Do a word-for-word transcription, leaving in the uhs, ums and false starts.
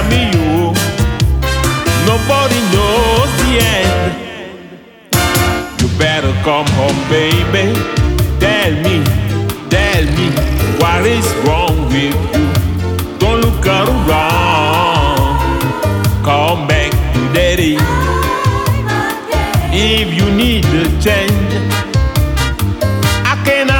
me you. Nobody knows the end. You better come home, baby. Tell me, tell me what is wrong with you. Don't look around. Come back to daddy. If you need a change, I can